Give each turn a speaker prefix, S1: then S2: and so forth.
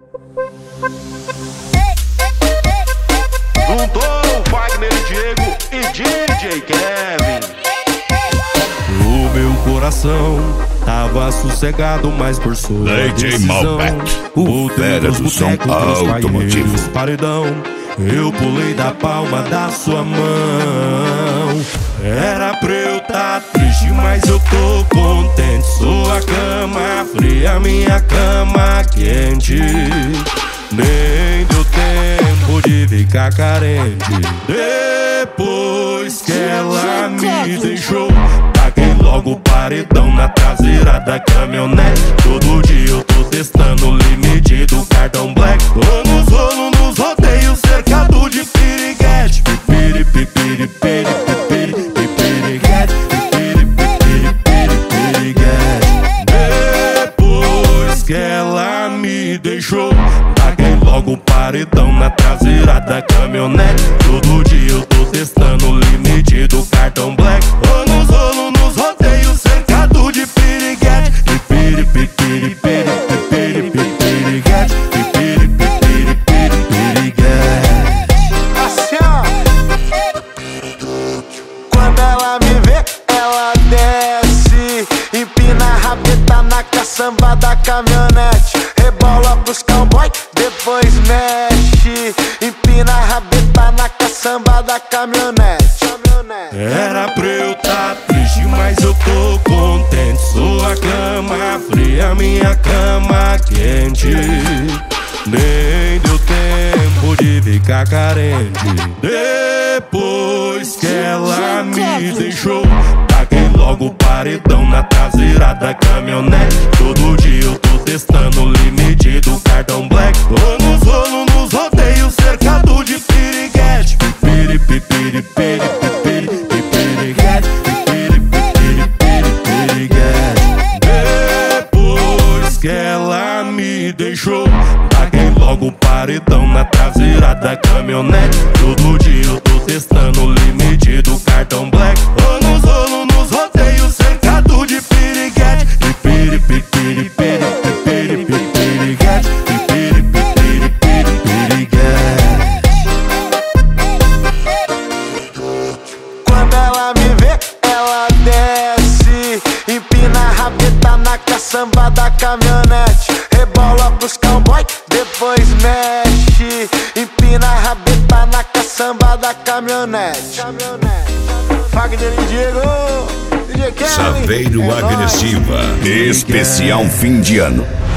S1: Juntou o Wagner e Diego e DJ Kevin.
S2: O meu coração tava sossegado, mas por sua
S3: DJ
S2: decisão
S3: o fera do som automotivo.
S2: Paredão, eu pulei da palma da sua mão. Era pra eu tá triste, mas eu tô contente. Sua cama fria, minha cama quente. Nem deu tempo de ficar carente. Depois que ela me deixou, taquei logo o paredão na traseira da caminhonete. Todo dia eu tô testando o limite do cartão black. Tô nos rolos, nos rodeios, cercado de piriguete. Pipiri, pipiri, pipiri, pipiri, pipiriguete. Pipiri, pipiri, pipiri, piriguete. Depois que ela me deixou, taquei logo o paredão na traseira da caminhonete. Todo dia eu tô testando o limite do cartão black. Tô nos rolos, nos rodeios, cercado de piriguete. Pipiri, pipiri, pipiri, pipiri, pipiriguete. Pipiri, pipiri, pipiri, piriguete.
S4: Assim, ó. Quando ela me vê, ela desce, empina a rabeta na caçamba da caminhonete. Rebola pros cowboy, depois mexe, empina a rabeta na caçamba da caminhonete.
S2: Era pra eu tá triste, mas eu tô contente. Sua cama fria, minha cama quente. Nem deu tempo de ficar carente. Depois que ela me deixou, taquei logo o paredão na traseira da caminhonete. Todo dia eu tô testando o limite do cartão black. Tô nos rolos, nos rodeios, cercado de piriguete. Pipiri, pipiri, pipiri, pipiri, pipiriguete. Pipiri, pipiri, pipiri, piriguete. Depois que ela me deixou, taquei logo o paredão na traseira da caminhonete. Todo dia eu tô testando o limite do cartão black. Tô nos rolos, nos rodeios, cercado de piriguete. Pipiri, pipiri, pipiri, pipiri, pipiriguete. Pipiri, pipiri, pipiri, piriguete.
S4: Quando ela me vê, ela desce, empina a rabeta na caçamba da caminhonete. Rebola pros cowboy, depois mexe, empina a rabeta na caçamba da caminhonete. Wagner e Diego, DJ Kevin,
S3: Saveiro
S4: é nóis.
S3: Agressiva, especial fim de ano.